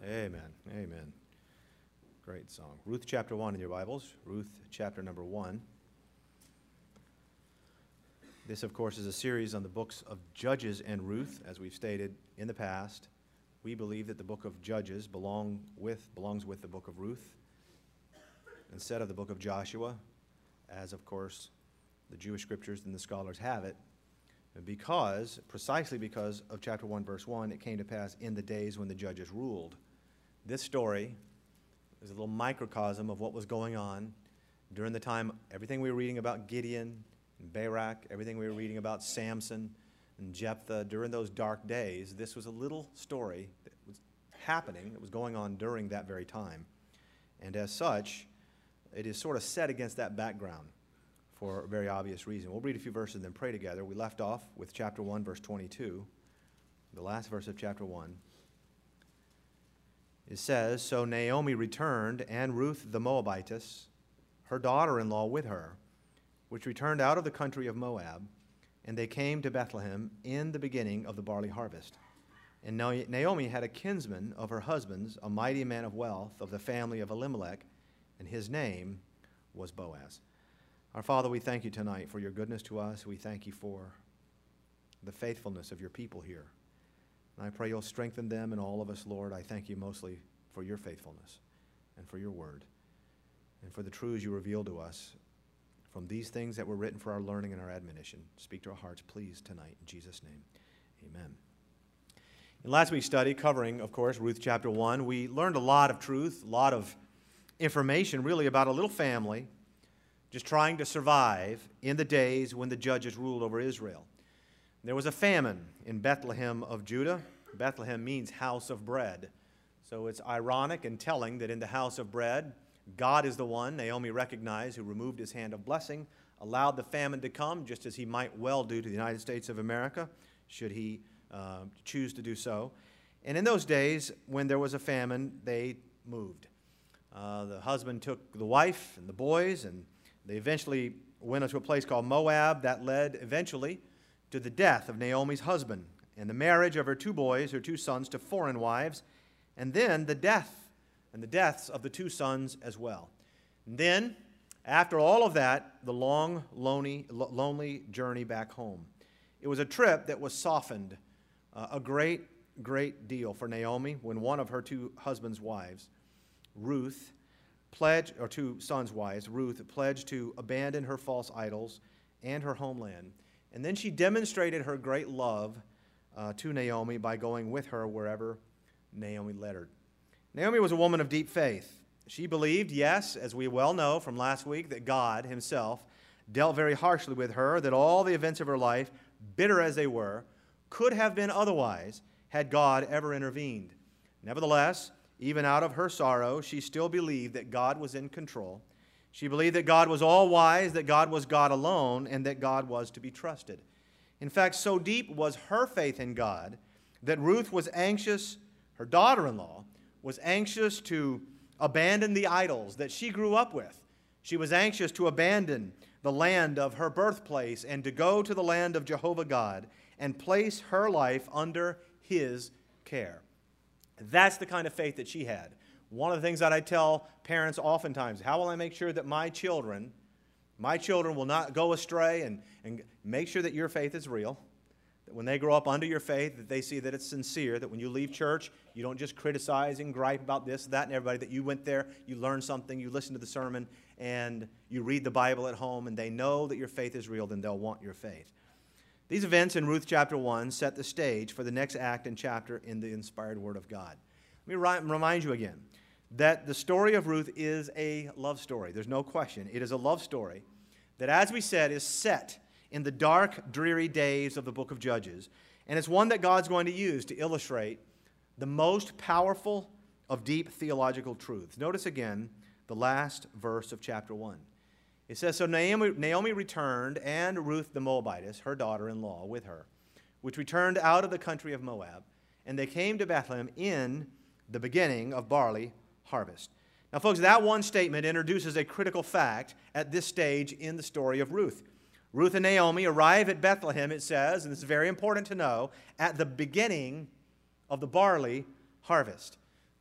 Amen. Amen. Great song. Ruth chapter 1 in your Bibles. Ruth chapter number 1. This, of course, is a series on the books of Judges and Ruth. As we've stated in the past, we believe that the book of Judges belongs with the book of Ruth instead of the book of Joshua, as, of course, the Jewish scriptures and the scholars have it, precisely because of chapter 1, verse 1, it came to pass in the days when the judges ruled. This story is a little microcosm of what was going on during the time, everything we were reading about Gideon and Barak, everything we were reading about Samson and Jephthah, during those dark days, this was a little story that was happening, that was going on during that very time. And as such, it is sort of set against that background for a very obvious reason. We'll read a few verses and then pray together. We left off with chapter 1, verse 22, the last verse of chapter 1. It says, "So Naomi returned, and Ruth the Moabitess, her daughter-in-law with her, which returned out of the country of Moab, and they came to Bethlehem in the beginning of the barley harvest. And Naomi had a kinsman of her husband's, a mighty man of wealth, of the family of Elimelech, and his name was Boaz." Our Father, we thank you tonight for your goodness to us. We thank you for the faithfulness of your people here. And I pray you'll strengthen them and all of us, Lord. I thank you mostly for your faithfulness and for your word and for the truths you reveal to us from these things that were written for our learning and our admonition. Speak to our hearts, please, tonight. In Jesus' name, amen. In last week's study, covering, of course, Ruth chapter 1, we learned a lot of truth, a lot of information, really, about a little family just trying to survive in the days when the judges ruled over Israel. There was a famine in Bethlehem of Judah. Bethlehem means house of bread. So it's ironic and telling that in the house of bread, God is the one, Naomi recognized, who removed his hand of blessing, allowed the famine to come, just as he might well do to the United States of America, should he choose to do so. And in those days, when there was a famine, they moved. The husband took the wife and the boys, and they eventually went to a place called Moab. That led eventually to the death of Naomi's husband and the marriage of her two boys, her two sons, to foreign wives, and then the deaths of the two sons as well. And then, after all of that, the long, lonely journey back home. It was a trip that was softened a great deal for Naomi when one of her two husband's wives, Ruth pledged to abandon her false idols and her homeland. And then she demonstrated her great love to Naomi by going with her wherever Naomi led her. Naomi was a woman of deep faith. She believed, yes, as we well know from last week, that God himself dealt very harshly with her, that all the events of her life, bitter as they were, could have been otherwise had God ever intervened. Nevertheless, even out of her sorrow, she still believed that God was in control. She believed that God was all-wise, that God was God alone, and that God was to be trusted. In fact, so deep was her faith in God that Ruth was anxious, her daughter-in-law, was anxious to abandon the idols that she grew up with. She was anxious to abandon the land of her birthplace and to go to the land of Jehovah God and place her life under his care. That's the kind of faith that she had. One of the things that I tell parents oftentimes, how will I make sure that my children will not go astray, and make sure that your faith is real, that when they grow up under your faith, that they see that it's sincere, that when you leave church, you don't just criticize and gripe about this, that, and everybody, that you went there, you learned something, you listened to the sermon, and you read the Bible at home, and they know that your faith is real, then they'll want your faith. These events in Ruth chapter 1 set the stage for the next act and chapter in the inspired Word of God. Let me remind you again that the story of Ruth is a love story. There's no question. It is a love story that, as we said, is set in the dark, dreary days of the book of Judges. And it's one that God's going to use to illustrate the most powerful of deep theological truths. Notice again the last verse of chapter 1. It says, "So Naomi returned, and Ruth the Moabitess, her daughter-in-law, with her, which returned out of the country of Moab, and they came to Bethlehem in the beginning of barley harvest." Now, folks, that one statement introduces a critical fact at this stage in the story of Ruth. Ruth and Naomi arrive at Bethlehem, it says, and this is very important to know, at the beginning of the barley harvest.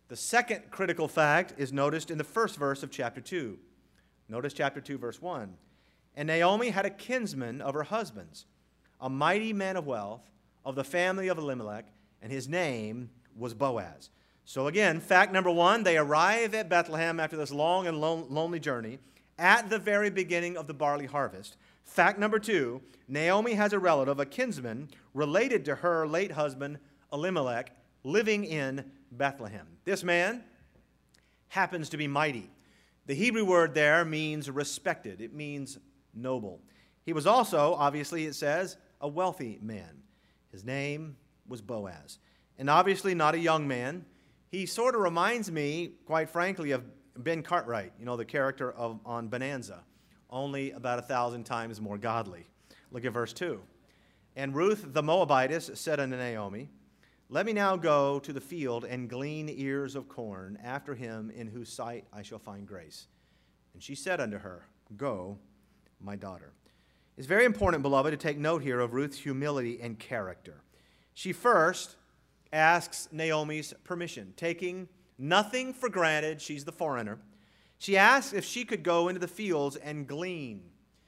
The second critical fact is noticed in the first verse of chapter 2. Notice chapter 2, verse 1. And Naomi had a kinsman of her husband's, a mighty man of wealth, of the family of Elimelech, and his name was Boaz. So again, fact number one, they arrive at Bethlehem after this long and lonely journey at the very beginning of the barley harvest. Fact number two, Naomi has a relative, a kinsman, related to her late husband, Elimelech, living in Bethlehem. This man happens to be mighty. The Hebrew word there means respected. It means noble. He was also, obviously, it says, a wealthy man. His name was Boaz. And obviously not a young man. He sort of reminds me, quite frankly, of Ben Cartwright, you know, the character on Bonanza, only about 1,000 times more godly. Look at verse 2. And Ruth the Moabitess said unto Naomi, Let me now go to the field and glean ears of corn after him in whose sight I shall find grace. And she said unto her, Go, my daughter. It's very important, beloved, to take note here of Ruth's humility and character. She first asks Naomi's permission, taking nothing for granted. She's the foreigner. She asks if she could go into the fields and glean.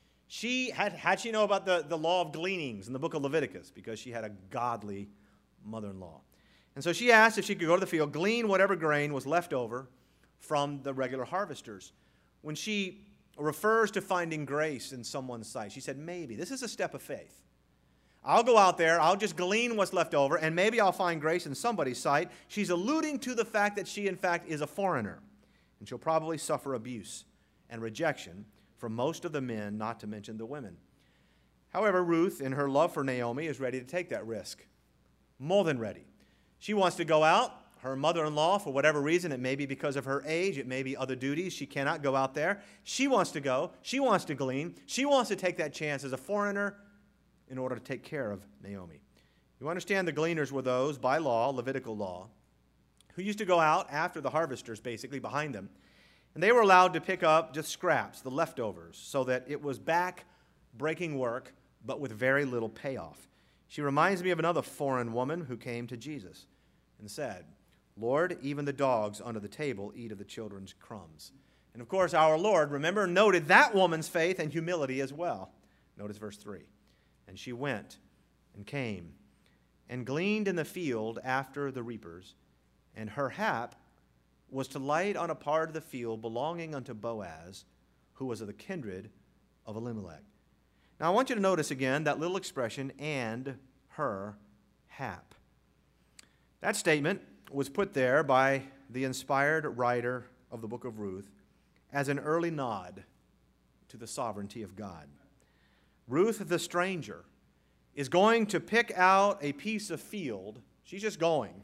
How'd she know about the law of gleanings in the book of Leviticus? Because she had a godly mother-in-law. And so she asked if she could go to the field, glean whatever grain was left over from the regular harvesters. When she refers to finding grace in someone's sight, she said, maybe. This is a step of faith. I'll go out there, I'll just glean what's left over, and maybe I'll find grace in somebody's sight. She's alluding to the fact that she, in fact, is a foreigner, and she'll probably suffer abuse and rejection from most of the men, not to mention the women. However, Ruth, in her love for Naomi, is ready to take that risk. More than ready. She wants to go out. Her mother-in-law, for whatever reason, it may be because of her age, it may be other duties, she cannot go out there. She wants to go. She wants to glean. She wants to take that chance as a foreigner in order to take care of Naomi. You understand the gleaners were those, by law, Levitical law, who used to go out after the harvesters, basically, behind them. And they were allowed to pick up just scraps, the leftovers, so that it was back-breaking work, but with very little payoff. She reminds me of another foreign woman who came to Jesus and said, Lord, even the dogs under the table eat of the children's crumbs. And of course, our Lord, remember, noted that woman's faith and humility as well. Notice verse 3. And she went and came and gleaned in the field after the reapers, and her hap was to light on a part of the field belonging unto Boaz, who was of the kindred of Elimelech. Now I want you to notice again that little expression, and her hap. That statement was put there by the inspired writer of the book of Ruth as an early nod to the sovereignty of God. Ruth the stranger is going to pick out a piece of field. She's just going.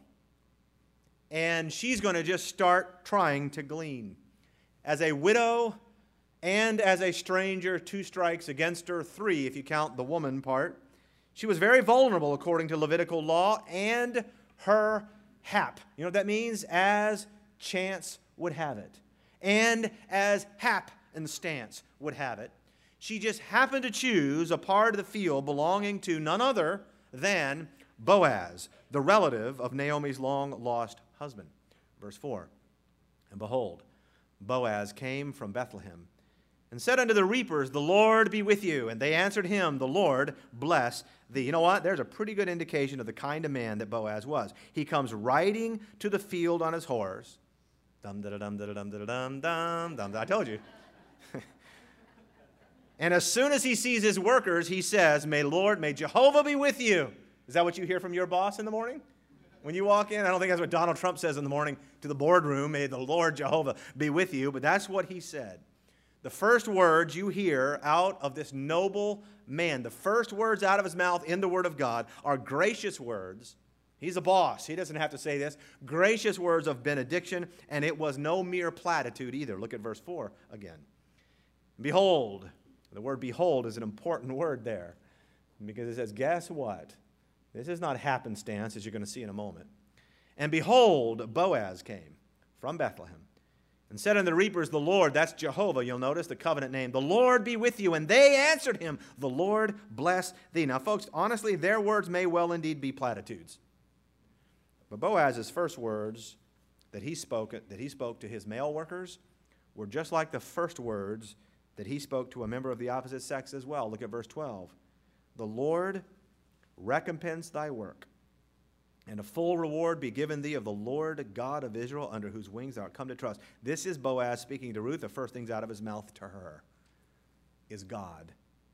And she's going to just start trying to glean. As a widow and as a stranger, 2 strikes against her, 3 if you count the woman part. She was very vulnerable according to Levitical law, and her hap. You know what that means? As chance would have it. And as hap and stance would have it, she just happened to choose a part of the field belonging to none other than Boaz, the relative of Naomi's long-lost husband. Verse 4, And behold, Boaz came from Bethlehem, and said unto the reapers, The Lord be with you. And they answered him, The Lord bless thee. You know what? There's a pretty good indication of the kind of man that Boaz was. He comes riding to the field on his horse. Dum-da-da-dum-da-da-dum-da-dum-dum. I told you. And as soon as he sees his workers, he says, May Jehovah be with you. Is that what you hear from your boss in the morning? When you walk in, I don't think that's what Donald Trump says in the morning to the boardroom. May the Lord Jehovah be with you. But that's what he said. The first words you hear out of this noble man, the first words out of his mouth in the Word of God are gracious words. He's a boss. He doesn't have to say this. Gracious words of benediction, and it was no mere platitude either. Look at verse 4 again. Behold. The word behold is an important word there because it says, guess what? This is not happenstance, as you're going to see in a moment. And behold, Boaz came from Bethlehem and said unto the reapers, The Lord, that's Jehovah, you'll notice the covenant name, The Lord be with you. And they answered him, The Lord bless thee. Now, folks, honestly, their words may well indeed be platitudes. But Boaz's first words that he spoke to his male workers were just like the first words that he spoke to a member of the opposite sex as well. Look at verse 12. The Lord recompense thy work, and a full reward be given thee of the Lord God of Israel, under whose wings thou art come to trust. This is Boaz speaking to Ruth. The first things out of his mouth to her is God.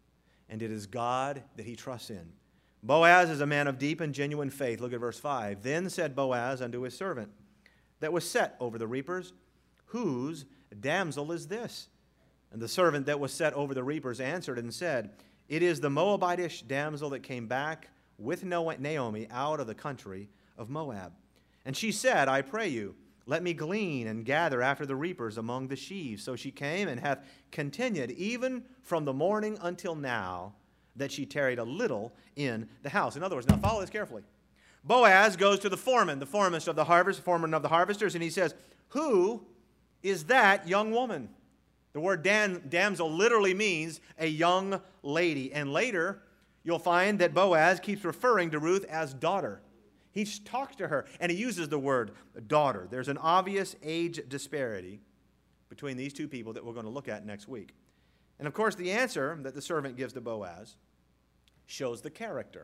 And it is God that he trusts in. Boaz is a man of deep and genuine faith. Look at verse 5. Then said Boaz unto his servant that was set over the reapers, whose damsel is this? And the servant that was set over the reapers answered and said, It is the Moabitish damsel that came back with Naomi out of the country of Moab. And she said, I pray you, let me glean and gather after the reapers among the sheaves. So she came and hath continued even from the morning until now, that she tarried a little in the house. In other words, now follow this carefully. Boaz goes to the foreman of the harvesters, and he says, Who is that young woman? The word damsel literally means a young lady. And later, you'll find that Boaz keeps referring to Ruth as daughter. He talks to her, and he uses the word daughter. There's an obvious age disparity between these two people that we're going to look at next week. And of course, the answer that the servant gives to Boaz shows the character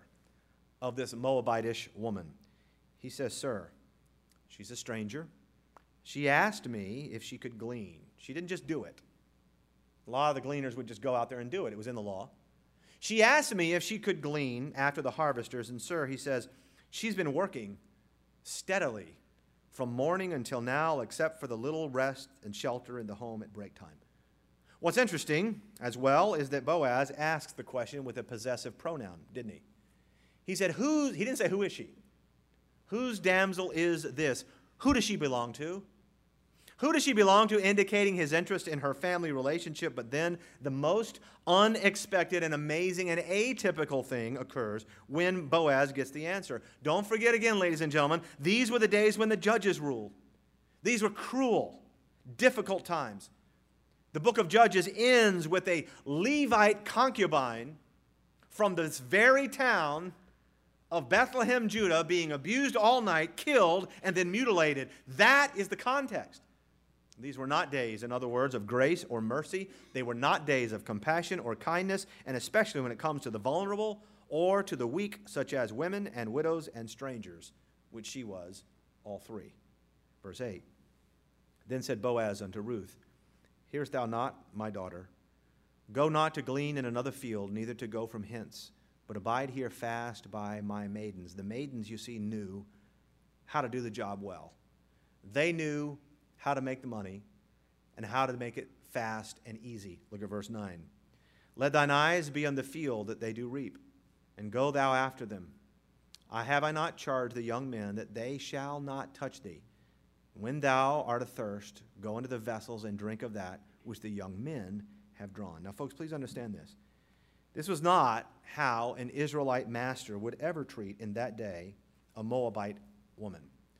of this Moabitish woman. He says, Sir, she's a stranger. She asked me if she could glean. She didn't just do it. A lot of the gleaners would just go out there and do it. It was in the law. She asked me if she could glean after the harvesters. And sir, he says, she's been working steadily from morning until now, except for the little rest and shelter in the home at break time. What's interesting as well is that Boaz asks the question with a possessive pronoun, didn't he? He said, he didn't say, who is she? Whose damsel is this? Who does she belong to? Who does she belong to, indicating his interest in her family relationship? But then the most unexpected and amazing and atypical thing occurs when Boaz gets the answer. Don't forget again, ladies and gentlemen, these were the days when the judges ruled. These were cruel, difficult times. The book of Judges ends with a Levite concubine from this very town of Bethlehem, Judah, being abused all night, killed, and then mutilated. That is the context. These were not days, in other words, of grace or mercy. They were not days of compassion or kindness, and especially when it comes to the vulnerable or to the weak, such as women and widows and strangers, which she was, all three. Verse 8. Then said Boaz unto Ruth, Hearest thou not, my daughter? Go not to glean in another field, neither to go from hence, but abide here fast by my maidens. The maidens, you see, knew how to do the job well. They knew how to make the money and how to make it fast and easy. Look at verse 9. Let thine eyes be on the field that they do reap, and go thou after them. Have I not charged the young men that they shall not touch thee? When thou art athirst, go into the vessels and drink of that which the young men have drawn. Now, folks, please understand this. This was not how an Israelite master would ever treat in that day a Moabite woman.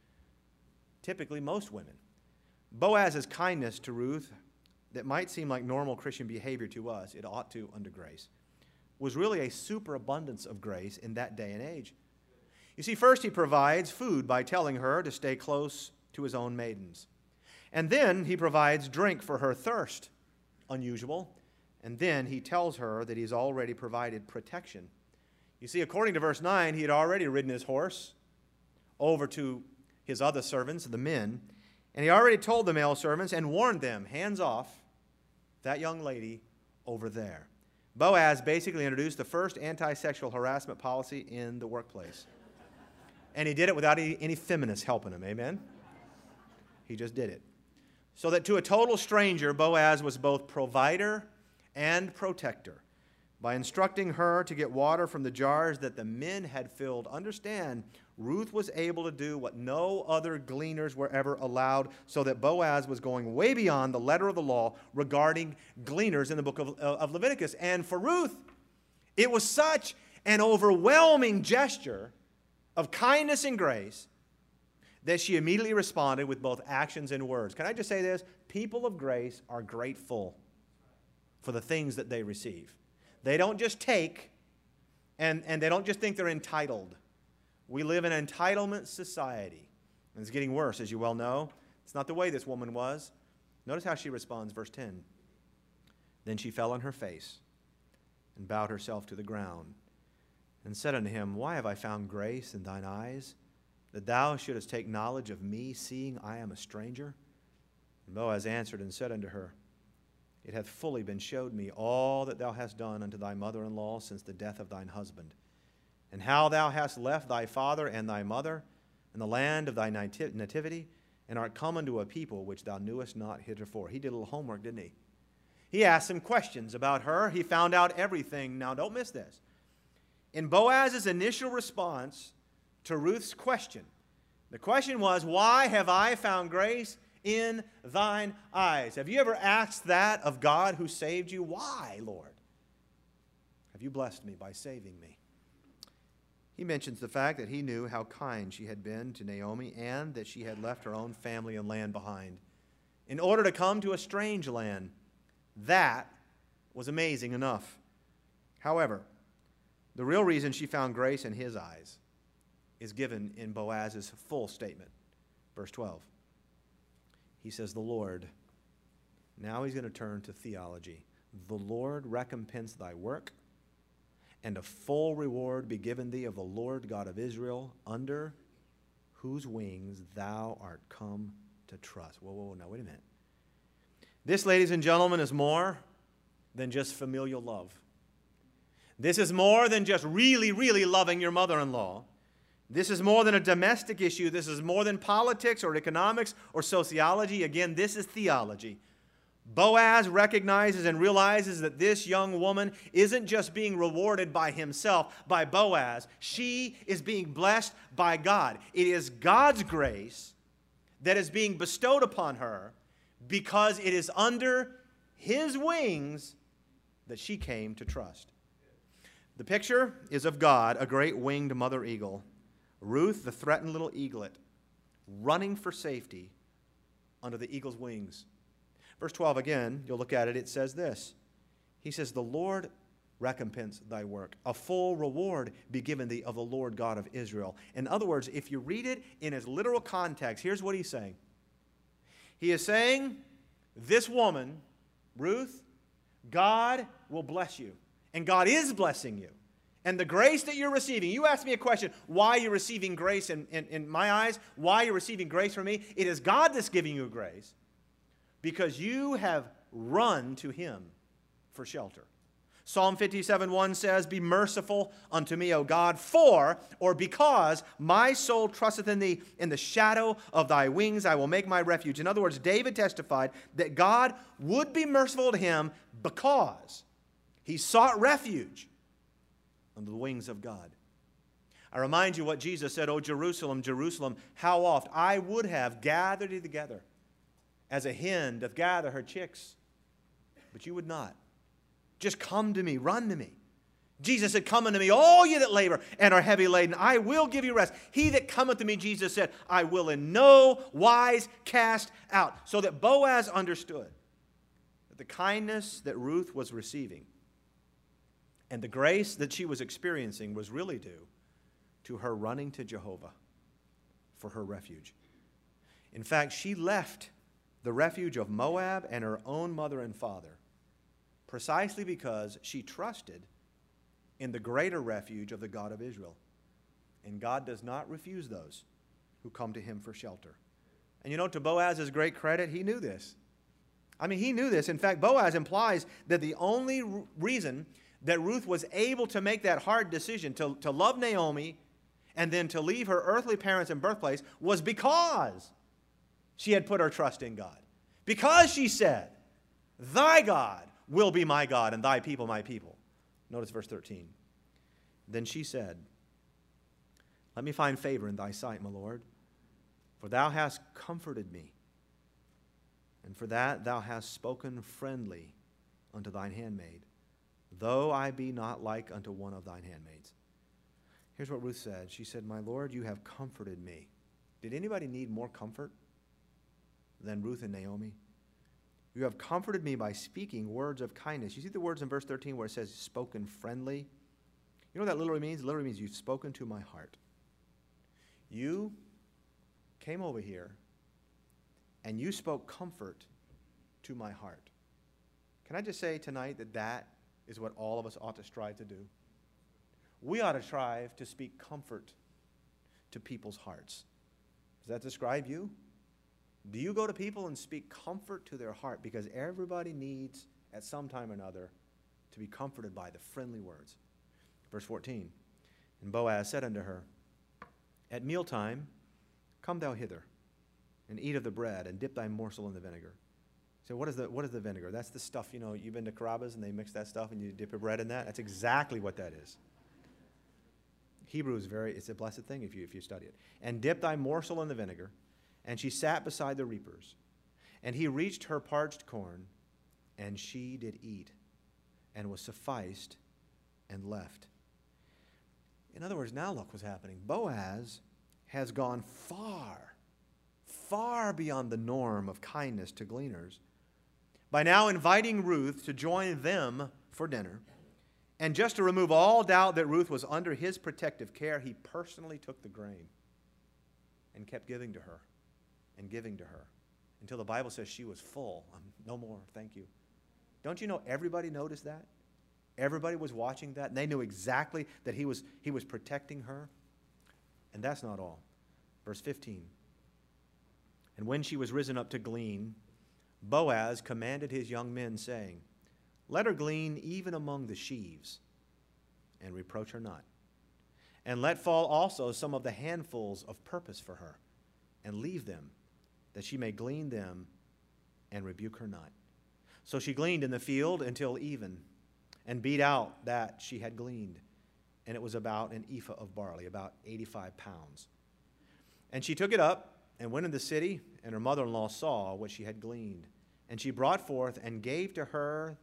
Typically, most women. Boaz's kindness to Ruth, that might seem like normal Christian behavior to us, it ought to under grace, was really a superabundance of grace in that day and age. You see, first he provides food by telling her to stay close to his own maidens. And then he provides drink for her thirst, unusual. And then he tells her that he's already provided protection. You see, according to verse 9, he had already ridden his horse over to his other servants, the men, and he already told the male servants and warned them, hands off that young lady over there. Boaz basically introduced the first anti-sexual harassment policy in the workplace. And he did it without any feminists helping him, amen? He just did it. So that to a total stranger, Boaz was both provider and protector. By instructing her to get water from the jars that the men had filled, understand, Ruth was able to do what no other gleaners were ever allowed, so that Boaz was going way beyond the letter of the law regarding gleaners in the book of Leviticus. And for Ruth, it was such an overwhelming gesture of kindness and grace that she immediately responded with both actions and words. Can I just say this? People of grace are grateful for the things that they receive. They don't just take, and they don't just think they're entitled. We live in an entitlement society. And it's getting worse, as you well know. It's not the way this woman was. Notice how she responds, verse 10. Then she fell on her face and bowed herself to the ground and said unto him, Why have I found grace in thine eyes, that thou shouldest take knowledge of me, seeing I am a stranger? And Boaz answered and said unto her, It hath fully been showed me all that thou hast done unto thy mother-in-law since the death of thine husband, and how thou hast left thy father and thy mother in the land of thy nativity, and art come unto a people which thou knewest not heretofore. He did a little homework, didn't he? He asked some questions about her. He found out everything. Now, don't miss this. In Boaz's initial response to Ruth's question, the question was, Why have I found grace in thine eyes? Have you ever asked that of God who saved you? Why, Lord, have you blessed me by saving me? He mentions the fact that he knew how kind she had been to Naomi and that she had left her own family and land behind in order to come to a strange land. That was amazing enough. However, the real reason she found grace in his eyes is given in Boaz's full statement. Verse 12. He says, the Lord, now he's going to turn to theology. The Lord recompense thy work, and a full reward be given thee of the Lord God of Israel, under whose wings thou art come to trust. Whoa, now wait a minute. This, ladies and gentlemen, is more than just familial love. This is more than just really, really loving your mother-in-law. This is more than a domestic issue. This is more than politics or economics or sociology. Again, this is theology. Boaz recognizes and realizes that this young woman isn't just being rewarded by himself, by Boaz. She is being blessed by God. It is God's grace that is being bestowed upon her because it is under his wings that she came to trust. The picture is of God, a great winged mother eagle. Ruth, the threatened little eaglet, running for safety under the eagle's wings. Verse 12 again, you'll look at it, it says this. He says, the Lord recompense thy work. A full reward be given thee of the Lord God of Israel. In other words, if you read it in its literal context, here's what he's saying. He is saying, this woman, Ruth, God will bless you. And God is blessing you. And the grace that you're receiving, you asked me a question, why you're receiving grace in my eyes, why you're receiving grace from me. It is God that's giving you grace because you have run to him for shelter. Psalm 57:1 says, be merciful unto me, O God, for, or because, my soul trusteth in thee. In the shadow of thy wings I will make my refuge. In other words, David testified that God would be merciful to him because he sought refuge under the wings of God. I remind you what Jesus said, O Jerusalem, Jerusalem, how oft I would have gathered you together as a hen doth gather her chicks, but you would not. Just come to me, run to me. Jesus said, come unto me, all ye that labor and are heavy laden, I will give you rest. He that cometh to me, Jesus said, I will in no wise cast out. So that Boaz understood that the kindness that Ruth was receiving and the grace that she was experiencing was really due to her running to Jehovah for her refuge. In fact, she left the refuge of Moab and her own mother and father precisely because she trusted in the greater refuge of the God of Israel. And God does not refuse those who come to him for shelter. And you know, to Boaz's great credit, he knew this. I mean, he knew this. In fact, Boaz implies that the only reason that Ruth was able to make that hard decision to love Naomi and then to leave her earthly parents and birthplace was because she had put her trust in God. Because she said, thy God will be my God and thy people my people. Notice verse 13. Then she said, let me find favor in thy sight, my Lord, for thou hast comforted me, and for that thou hast spoken friendly unto thine handmaid, though I be not like unto one of thine handmaids. Here's what Ruth said. She said, my Lord, you have comforted me. Did anybody need more comfort than Ruth and Naomi? You have comforted me by speaking words of kindness. You see the words in verse 13 where it says spoken friendly? You know what that literally means? It literally means you've spoken to my heart. You came over here and you spoke comfort to my heart. Can I just say tonight that that is what all of us ought to strive to do? We ought to strive to speak comfort to people's hearts. Does that describe you? Do you go to people and speak comfort to their heart? Because everybody needs, at some time or another, to be comforted by the friendly words. Verse 14, and Boaz said unto her, at mealtime, come thou hither, and eat of the bread, and dip thy morsel in the vinegar. So what is the vinegar? That's the stuff, you've been to Carrabba's and they mix that stuff and you dip your bread in that. That's exactly what that is. Hebrew is it's a blessed thing if you study it. And dip thy morsel in the vinegar, and she sat beside the reapers. And he reached her parched corn, and she did eat, and was sufficed, and left. In other words, now look what's happening. Boaz has gone far, far beyond the norm of kindness to gleaners by now inviting Ruth to join them for dinner. And just to remove all doubt that Ruth was under his protective care, he personally took the grain and kept giving to her and giving to her until the Bible says she was full. No more, thank you. Don't you know everybody noticed that? Everybody was watching that, and they knew exactly that he was protecting her. And that's not all. Verse 15. And when she was risen up to glean, Boaz commanded his young men, saying, let her glean even among the sheaves, and reproach her not. And let fall also some of the handfuls of purpose for her, and leave them, that she may glean them, and rebuke her not. So she gleaned in the field until even, and beat out that she had gleaned. And it was about an ephah of barley, about 85 pounds. And she took it up, and went in the city, and her mother-in-law saw what she had gleaned. And she brought forth and gave to her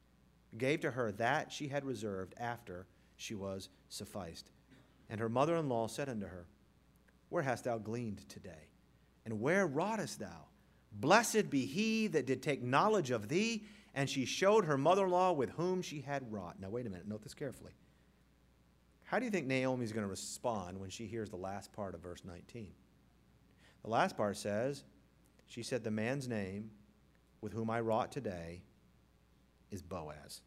that she had reserved after she was sufficed. And her mother-in-law said unto her, where hast thou gleaned today? And where wroughtest thou? Blessed be he that did take knowledge of thee. And she showed her mother-in-law with whom she had wrought. Now wait a minute, note this carefully. How do you think Naomi's going to respond when she hears the last part of verse 19? The last part says, she said, the man's name with whom I wrought today is Boaz.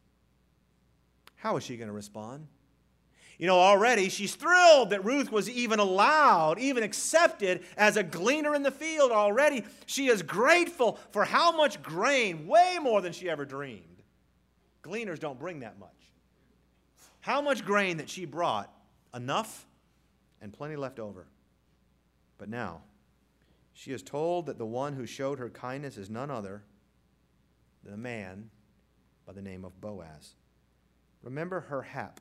How is she going to respond? Already she's thrilled that Ruth was even allowed, even accepted as a gleaner in the field. Already she is grateful for how much grain, way more than she ever dreamed. Gleaners don't bring that much. How much grain that she brought, enough and plenty left over. But now she is told that the one who showed her kindness is none other than a man by the name of Boaz. Remember her hap.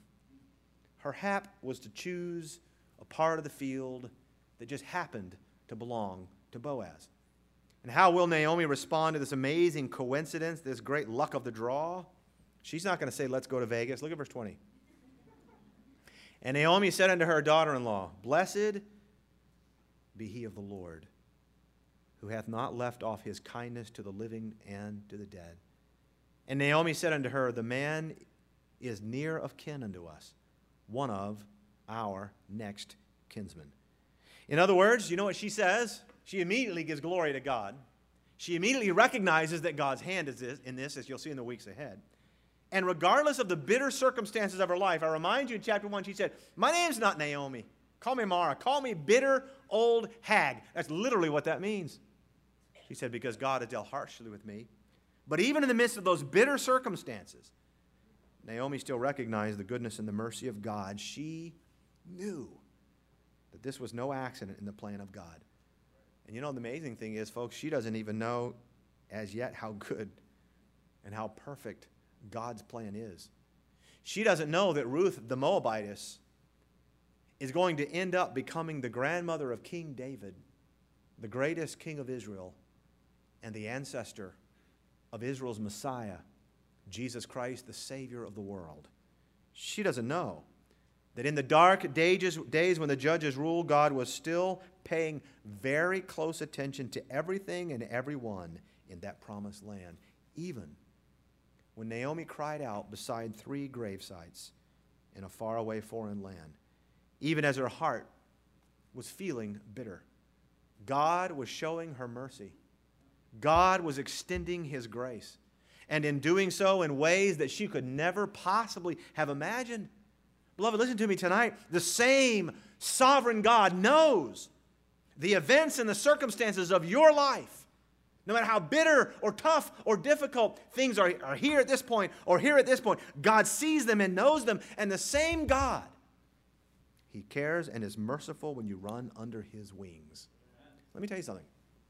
Her hap was to choose a part of the field that just happened to belong to Boaz. And how will Naomi respond to this amazing coincidence, this great luck of the draw? She's not going to say, let's go to Vegas. Look at verse 20. And Naomi said unto her daughter-in-law, blessed be he of the Lord, who hath not left off his kindness to the living and to the dead. And Naomi said unto her, the man is near of kin unto us, one of our next kinsmen. In other words, you know what she says? She immediately gives glory to God. She immediately recognizes that God's hand is in this, as you'll see in the weeks ahead. And regardless of the bitter circumstances of her life, I remind you in chapter 1, she said, my name's not Naomi. Call me Mara. Call me bitter old hag. That's literally what that means. She said, because God has dealt harshly with me. But even in the midst of those bitter circumstances, Naomi still recognized the goodness and the mercy of God. She knew that this was no accident in the plan of God. And the amazing thing is, folks, she doesn't even know as yet how good and how perfect God's plan is. She doesn't know that Ruth the Moabitess is going to end up becoming the grandmother of King David, the greatest king of Israel, and the ancestor of Israel's Messiah, Jesus Christ, the Savior of the world. She doesn't know that in the dark days when the judges ruled, God was still paying very close attention to everything and everyone in that promised land, even when Naomi cried out beside 3 gravesites in a faraway foreign land, even as her heart was feeling bitter. God was showing her mercy. God was extending His grace. And in doing so in ways that she could never possibly have imagined. Beloved, listen to me tonight. The same sovereign God knows the events and the circumstances of your life. No matter how bitter or tough or difficult things are here at this point or here at this point, God sees them and knows them. And the same God, He cares and is merciful when you run under His wings. Let me tell you something.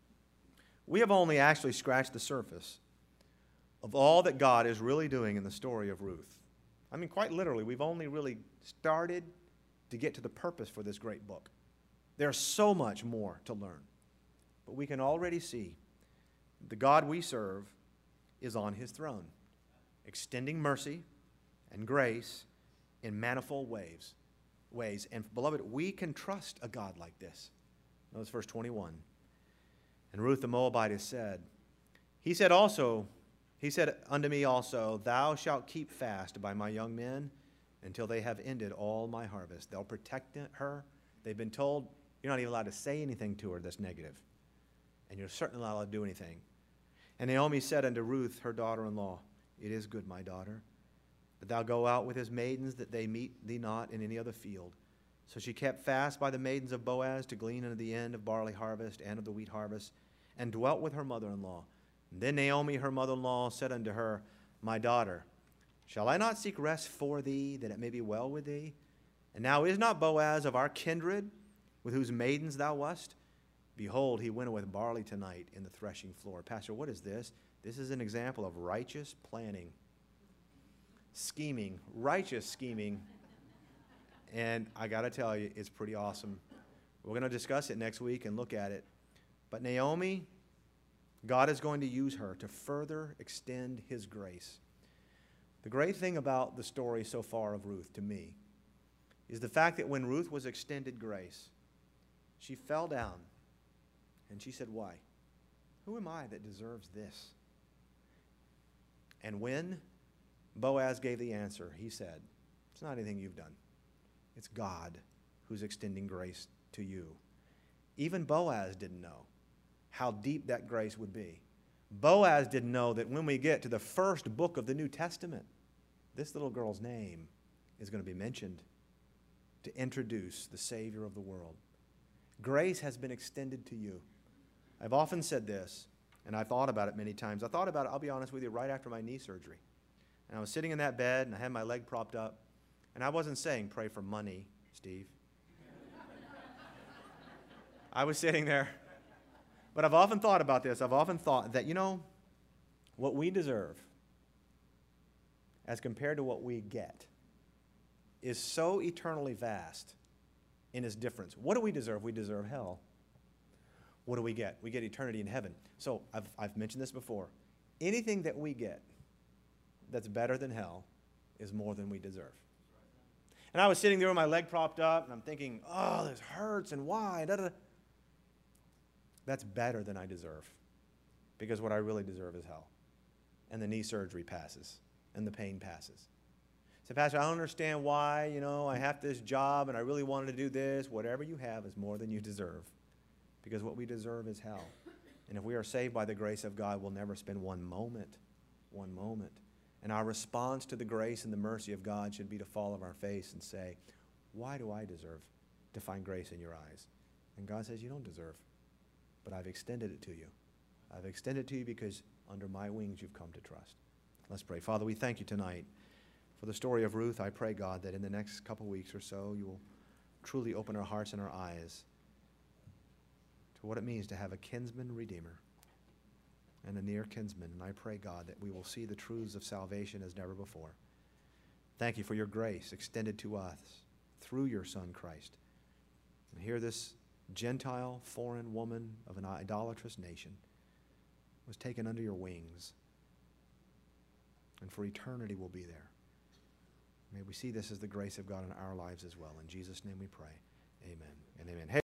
We have only actually scratched the surface of all that God is really doing in the story of Ruth. I mean, quite literally, we've only really started to get to the purpose for this great book. There's so much more to learn. But we can already see the God we serve is on His throne, extending mercy and grace in manifold ways. And beloved, we can trust a God like this. Notice verse 21. And Ruth the Moabitess said, He said unto me also, Thou shalt keep fast by my young men until they have ended all my harvest. They'll protect her. They've been told you're not even allowed to say anything to her that's negative. And you're certainly not allowed to do anything. And Naomi said unto Ruth, her daughter-in-law, It is good, my daughter, that thou go out with his maidens, that they meet thee not in any other field. So she kept fast by the maidens of Boaz to glean unto the end of barley harvest and of the wheat harvest, and dwelt with her mother-in-law. And then Naomi, her mother-in-law, said unto her, My daughter, shall I not seek rest for thee, that it may be well with thee? And now is not Boaz of our kindred, with whose maidens thou wast? Behold, he winnoweth barley tonight in the threshing floor. Pastor, what is this? This is an example of righteous planning. Scheming, righteous scheming. And I got to tell you, it's pretty awesome. We're going to discuss it next week and look at it. But Naomi, God is going to use her to further extend His grace. The great thing about the story so far of Ruth, to me, is the fact that when Ruth was extended grace, she fell down and she said, Why? Who am I that deserves this? And when Boaz gave the answer, he said, It's not anything you've done. It's God who's extending grace to you. Even Boaz didn't know how deep that grace would be. Boaz didn't know that when we get to the first book of the New Testament, this little girl's name is going to be mentioned to introduce the Savior of the world. Grace has been extended to you. I've often said this, and I've thought about it many times. I thought about it, I'll be honest with you, right after my knee surgery. And I was sitting in that bed, and I had my leg propped up, and I wasn't saying, pray for money, Steve. I was sitting there. But I've often thought about this. I've often thought that, what we deserve as compared to what we get is so eternally vast in its difference. What do we deserve? We deserve hell. What do we get? We get eternity in heaven. So I've mentioned this before. Anything that we get that's better than hell is more than we deserve. And I was sitting there with my leg propped up, and I'm thinking, oh, this hurts, and why? Da, da, da. That's better than I deserve, because what I really deserve is hell. And the knee surgery passes, and the pain passes. So, Pastor, I don't understand why, I have this job, and I really wanted to do this. Whatever you have is more than you deserve, because what we deserve is hell. And if we are saved by the grace of God, we'll never spend one moment. And our response to the grace and the mercy of God should be to fall on our face and say, why do I deserve to find grace in your eyes? And God says, you don't deserve, but I've extended it to you. I've extended it to you because under my wings you've come to trust. Let's pray. Father, we thank you tonight for the story of Ruth. I pray, God, that in the next couple weeks or so you will truly open our hearts and our eyes to what it means to have a kinsman redeemer and a near kinsman. And I pray, God, that we will see the truths of salvation as never before. Thank you for your grace extended to us through your Son, Christ. And here this Gentile, foreign woman of an idolatrous nation was taken under your wings, and for eternity will be there. May we see this as the grace of God in our lives as well. In Jesus' name we pray. Amen and amen. Hey,